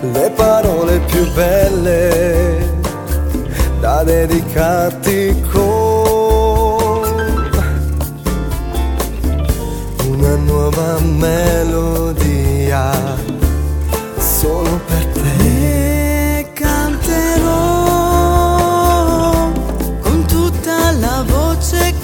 le parole più belle da dedicarti con una nuova melodia solo per te. E canterò con tutta la voce